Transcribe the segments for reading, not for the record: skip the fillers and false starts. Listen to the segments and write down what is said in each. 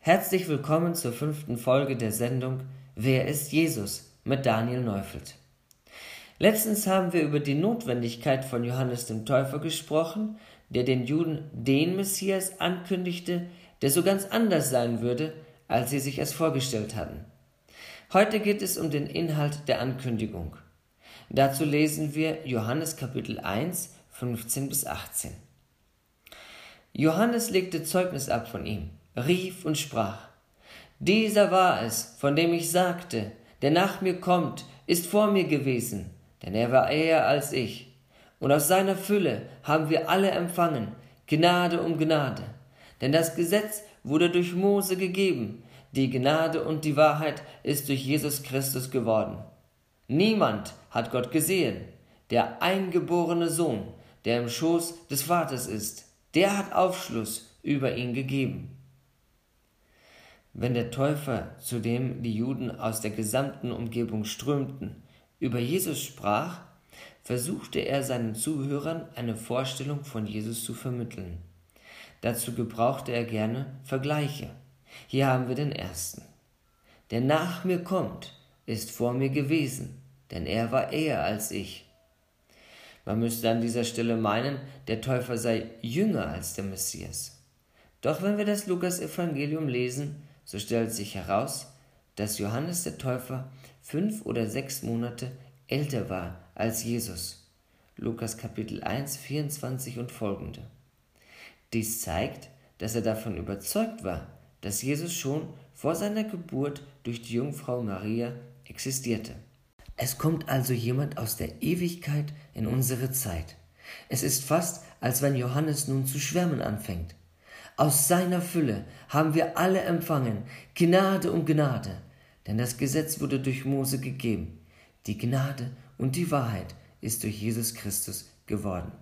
Herzlich willkommen zur 5. Folge der Sendung Wer ist Jesus? Mit Daniel Neufeld. Letztens haben wir über die Notwendigkeit von Johannes dem Täufer gesprochen, der den Juden den Messias ankündigte, der so ganz anders sein würde, als sie sich es vorgestellt hatten. Heute geht es um den Inhalt der Ankündigung. Dazu lesen wir Johannes Kapitel 1, 15 bis 18. Johannes legte Zeugnis ab von ihm, rief und sprach: Dieser war es, von dem ich sagte, der nach mir kommt, ist vor mir gewesen, denn er war eher als ich. Und aus seiner Fülle haben wir alle empfangen, Gnade um Gnade. Denn das Gesetz wurde durch Mose gegeben, die Gnade und die Wahrheit ist durch Jesus Christus geworden. Niemand hat Gott gesehen, der eingeborene Sohn, der im Schoß des Vaters ist, der hat Aufschluss über ihn gegeben. Wenn der Täufer, zu dem die Juden aus der gesamten Umgebung strömten, über Jesus sprach, versuchte er seinen Zuhörern eine Vorstellung von Jesus zu vermitteln. Dazu gebrauchte er gerne Vergleiche. Hier haben wir den ersten. Der nach mir kommt, ist vor mir gewesen, denn er war eher als ich. Man müsste an dieser Stelle meinen, der Täufer sei jünger als der Messias. Doch wenn wir das Lukas-Evangelium lesen, so stellt sich heraus, dass Johannes der Täufer 5 oder 6 Monate älter war als Jesus. Lukas Kapitel 1, 24 und folgende. Dies zeigt, dass er davon überzeugt war, dass Jesus schon vor seiner Geburt durch die Jungfrau Maria existierte. Es kommt also jemand aus der Ewigkeit in unsere Zeit. Es ist fast, als wenn Johannes nun zu schwärmen anfängt. Aus seiner Fülle haben wir alle empfangen, Gnade um Gnade, denn das Gesetz wurde durch Mose gegeben. Die Gnade und die Wahrheit ist durch Jesus Christus geworden.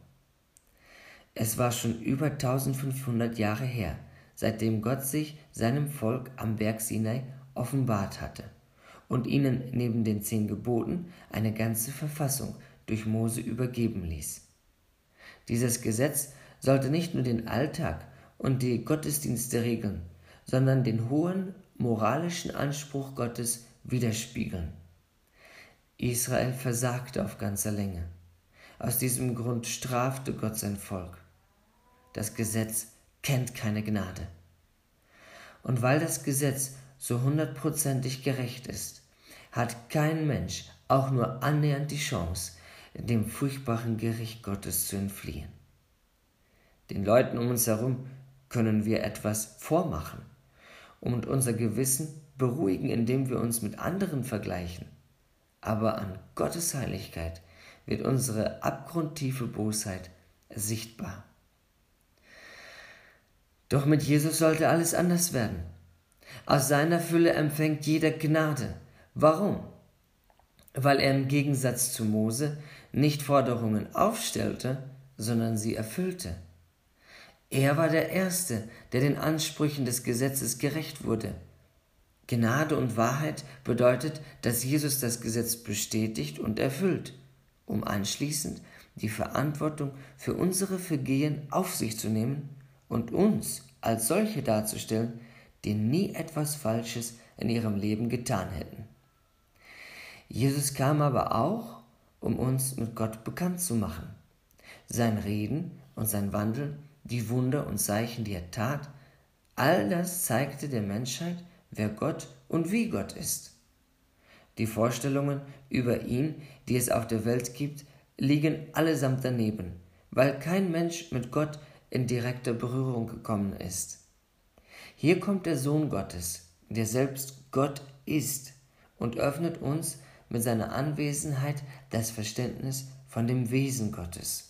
Es war schon über 1500 Jahre her, seitdem Gott sich seinem Volk am Berg Sinai offenbart hatte und ihnen neben den 10 Geboten eine ganze Verfassung durch Mose übergeben ließ. Dieses Gesetz sollte nicht nur den Alltag und die Gottesdienste regeln, sondern den hohen moralischen Anspruch Gottes widerspiegeln. Israel versagte auf ganzer Länge. Aus diesem Grund strafte Gott sein Volk. Das Gesetz kennt keine Gnade. Und weil das Gesetz so 100%ig gerecht ist, hat kein Mensch auch nur annähernd die Chance, dem furchtbaren Gericht Gottes zu entfliehen. Den Leuten um uns herum können wir etwas vormachen und unser Gewissen beruhigen, indem wir uns mit anderen vergleichen. Aber an Gottes Heiligkeit wird unsere abgrundtiefe Bosheit sichtbar. Doch mit Jesus sollte alles anders werden. Aus seiner Fülle empfängt jeder Gnade. Warum? Weil er im Gegensatz zu Mose nicht Forderungen aufstellte, sondern sie erfüllte. Er war der Erste, der den Ansprüchen des Gesetzes gerecht wurde. Gnade und Wahrheit bedeutet, dass Jesus das Gesetz bestätigt und erfüllt, um anschließend die Verantwortung für unsere Vergehen auf sich zu nehmen und uns als solche darzustellen, die nie etwas Falsches in ihrem Leben getan hätten. Jesus kam aber auch, um uns mit Gott bekannt zu machen. Sein Reden und sein Wandeln, die Wunder und Zeichen, die er tat, all das zeigte der Menschheit, wer Gott und wie Gott ist. Die Vorstellungen über ihn, die es auf der Welt gibt, liegen allesamt daneben, weil kein Mensch mit Gott in direkter Berührung gekommen ist. Hier kommt der Sohn Gottes, der selbst Gott ist, und öffnet uns mit seiner Anwesenheit das Verständnis von dem Wesen Gottes.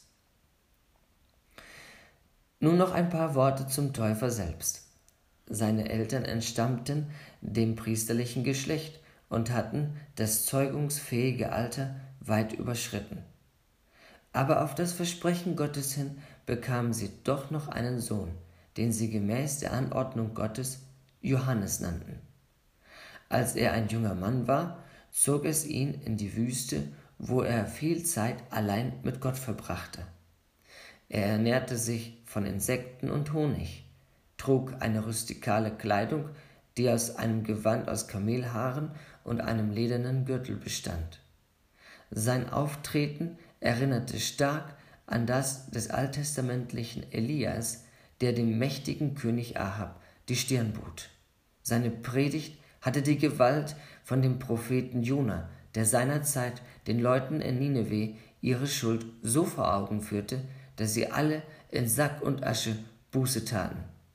Nun noch ein paar Worte zum Täufer selbst. Seine Eltern entstammten dem priesterlichen Geschlecht und hatten das zeugungsfähige Alter weit überschritten. Aber auf das Versprechen Gottes hin bekamen sie doch noch einen Sohn, den sie gemäß der Anordnung Gottes Johannes nannten. Als er ein junger Mann war, zog es ihn in die Wüste, wo er viel Zeit allein mit Gott verbrachte. Er ernährte sich von Insekten und Honig. trug eine rustikale Kleidung, die aus einem Gewand aus Kamelhaaren und einem ledernen Gürtel bestand. Sein Auftreten erinnerte stark an das des alttestamentlichen Elias, der dem mächtigen König Ahab die Stirn bot. Seine Predigt hatte die Gewalt von dem Propheten Jona, der seinerzeit den Leuten in Nineveh ihre Schuld so vor Augen führte, dass sie alle in Sack und Asche Buße taten.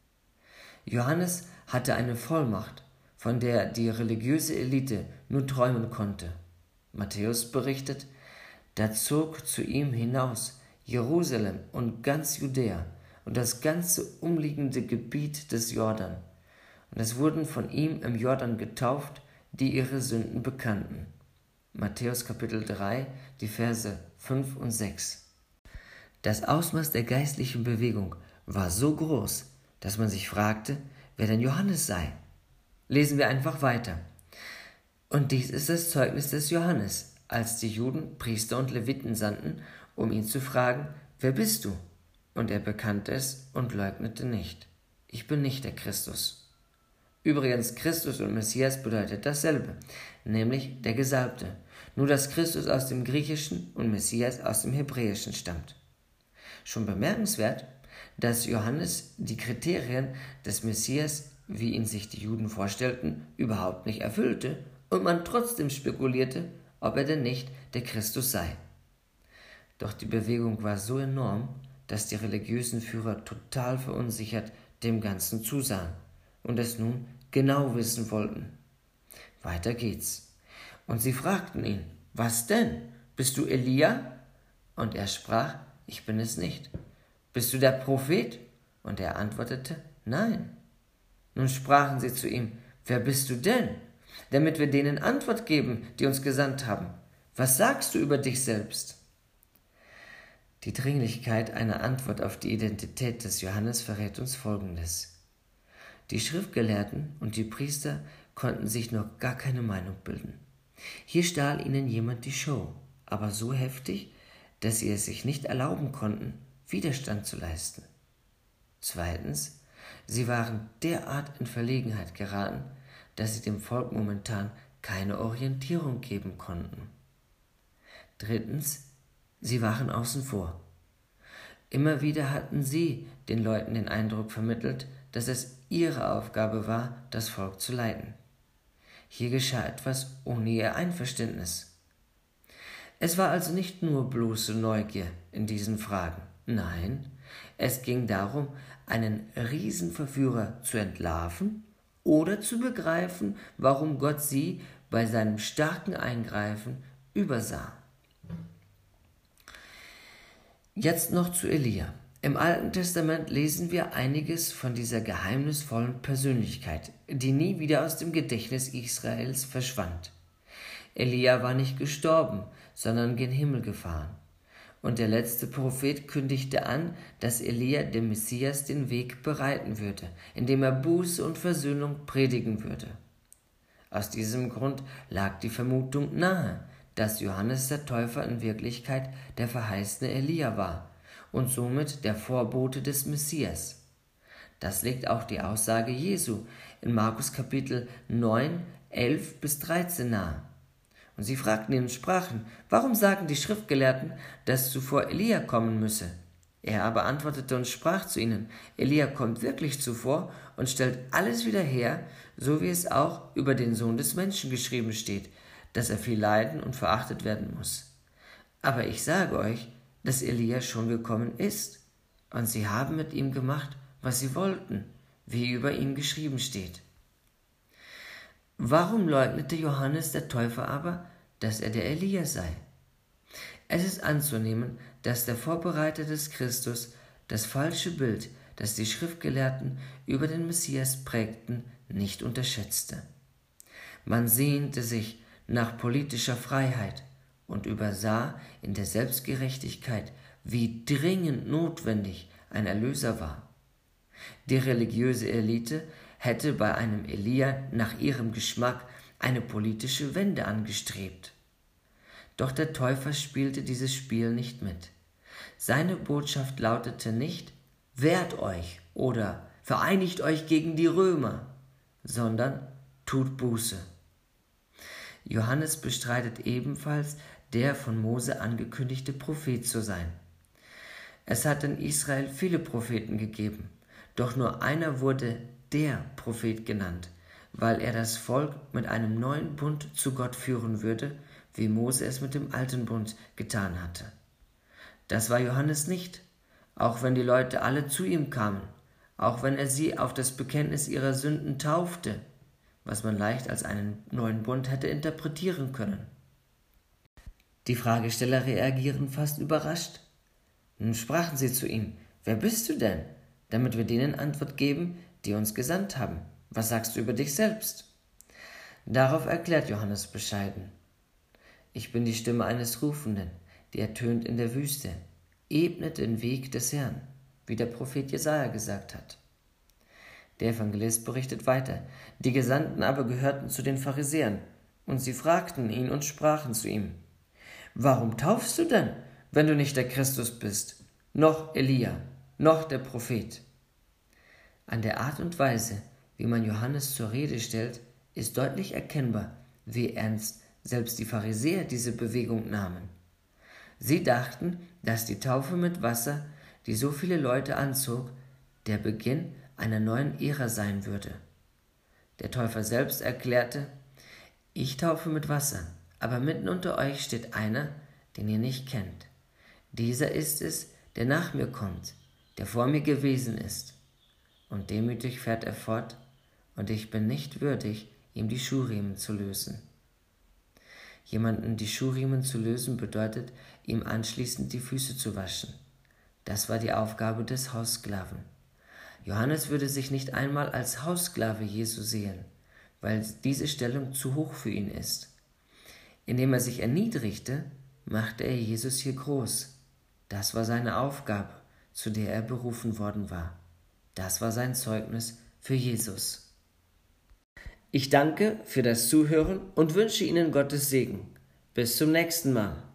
Johannes hatte eine Vollmacht, von der die religiöse Elite nur träumen konnte. Matthäus berichtet, da zog zu ihm hinaus Jerusalem und ganz Judäa und das ganze umliegende Gebiet des Jordan. Und es wurden von ihm im Jordan getauft, die ihre Sünden bekannten. Matthäus Kapitel 3, die Verse 5 und 6. Das Ausmaß der geistlichen Bewegung war so groß, dass man sich fragte, wer denn Johannes sei. Lesen wir einfach weiter. Und dies ist das Zeugnis des Johannes, als die Juden, Priester und Leviten sandten, um ihn zu fragen, wer bist du? Und er bekannte es und leugnete nicht. Ich bin nicht der Christus. Übrigens, Christus und Messias bedeutet dasselbe, nämlich der Gesalbte, nur dass Christus aus dem Griechischen und Messias aus dem Hebräischen stammt. Schon bemerkenswert, dass Johannes die Kriterien des Messias, wie ihn sich die Juden vorstellten, überhaupt nicht erfüllte und man trotzdem spekulierte, ob er denn nicht der Christus sei. Doch die Bewegung war so enorm, dass die religiösen Führer total verunsichert dem Ganzen zusahen und es nun genau wissen wollten. Weiter geht's. Und sie fragten ihn, was denn? Bist du Elia? Und er sprach, ich bin es nicht. Bist du der Prophet? Und er antwortete, nein. Nun sprachen sie zu ihm, wer bist du denn? Damit wir denen Antwort geben, die uns gesandt haben. Was sagst du über dich selbst? Die Dringlichkeit einer Antwort auf die Identität des Johannes verrät uns Folgendes. Die Schriftgelehrten und die Priester konnten sich noch gar keine Meinung bilden. Hier stahl ihnen jemand die Show, aber so heftig, dass sie es sich nicht erlauben konnten, Widerstand zu leisten. Zweitens, sie waren derart in Verlegenheit geraten, dass sie dem Volk momentan keine Orientierung geben konnten. Drittens, sie waren außen vor. Immer wieder hatten sie den Leuten den Eindruck vermittelt, dass es ihre Aufgabe war, das Volk zu leiten. Hier geschah etwas ohne ihr Einverständnis. Es war also nicht nur bloße Neugier in diesen Fragen. Nein, es ging darum, einen Riesenverführer zu entlarven oder zu begreifen, warum Gott sie bei seinem starken Eingreifen übersah. Jetzt noch zu Elia. Im Alten Testament lesen wir einiges von dieser geheimnisvollen Persönlichkeit, die nie wieder aus dem Gedächtnis Israels verschwand. Elia war nicht gestorben, sondern gen Himmel gefahren. Und der letzte Prophet kündigte an, dass Elia dem Messias den Weg bereiten würde, indem er Buße und Versöhnung predigen würde. Aus diesem Grund lag die Vermutung nahe, dass Johannes der Täufer in Wirklichkeit der verheißene Elia war und somit der Vorbote des Messias. Das legt auch die Aussage Jesu in Markus Kapitel 9, 11 bis 13 nahe. Und sie fragten ihn und sprachen, warum sagen die Schriftgelehrten, dass zuvor Elia kommen müsse? Er aber antwortete und sprach zu ihnen, Elia kommt wirklich zuvor und stellt alles wieder her, so wie es auch über den Sohn des Menschen geschrieben steht, dass er viel leiden und verachtet werden muss. Aber ich sage euch, dass Elia schon gekommen ist, und sie haben mit ihm gemacht, was sie wollten, wie über ihn geschrieben steht. Warum leugnete Johannes der Täufer aber, dass er der Elia sei? Es ist anzunehmen, dass der Vorbereiter des Christus das falsche Bild, das die Schriftgelehrten über den Messias prägten, nicht unterschätzte. Man sehnte sich nach politischer Freiheit und übersah in der Selbstgerechtigkeit, wie dringend notwendig ein Erlöser war. Die religiöse Elite hätte bei einem Elia nach ihrem Geschmack eine politische Wende angestrebt. Doch der Täufer spielte dieses Spiel nicht mit. Seine Botschaft lautete nicht, wehrt euch oder vereinigt euch gegen die Römer, sondern tut Buße. Johannes bestreitet ebenfalls, der von Mose angekündigte Prophet zu sein. Es hat in Israel viele Propheten gegeben, doch nur einer wurde der Prophet genannt, weil er das Volk mit einem neuen Bund zu Gott führen würde, wie Mose es mit dem alten Bund getan hatte. Das war Johannes nicht, auch wenn die Leute alle zu ihm kamen, auch wenn er sie auf das Bekenntnis ihrer Sünden taufte, was man leicht als einen neuen Bund hätte interpretieren können. Die Fragesteller reagieren fast überrascht. Nun sprachen sie zu ihm: Wer bist du denn, damit wir denen Antwort geben, die uns gesandt haben? Was sagst du über dich selbst? Darauf erklärt Johannes bescheiden: Ich bin die Stimme eines Rufenden, die ertönt in der Wüste. Ebnet den Weg des Herrn, wie der Prophet Jesaja gesagt hat. Der Evangelist berichtet weiter: Die Gesandten aber gehörten zu den Pharisäern, und sie fragten ihn und sprachen zu ihm: Warum taufst du denn, wenn du nicht der Christus bist, noch Elia, noch der Prophet? An der Art und Weise, wie man Johannes zur Rede stellt, ist deutlich erkennbar, wie ernst selbst die Pharisäer diese Bewegung nahmen. Sie dachten, dass die Taufe mit Wasser, die so viele Leute anzog, der Beginn einer neuen Ära sein würde. Der Täufer selbst erklärte: Ich taufe mit Wasser, aber mitten unter euch steht einer, den ihr nicht kennt. Dieser ist es, der nach mir kommt, der vor mir gewesen ist. Und demütig fährt er fort, und ich bin nicht würdig, ihm die Schuhriemen zu lösen. Jemanden die Schuhriemen zu lösen bedeutet, ihm anschließend die Füße zu waschen. Das war die Aufgabe des Haussklaven. Johannes würde sich nicht einmal als Haussklave Jesu sehen, weil diese Stellung zu hoch für ihn ist. Indem er sich erniedrigte, machte er Jesus hier groß. Das war seine Aufgabe, zu der er berufen worden war. Das war sein Zeugnis für Jesus. Ich danke für das Zuhören und wünsche Ihnen Gottes Segen. Bis zum nächsten Mal.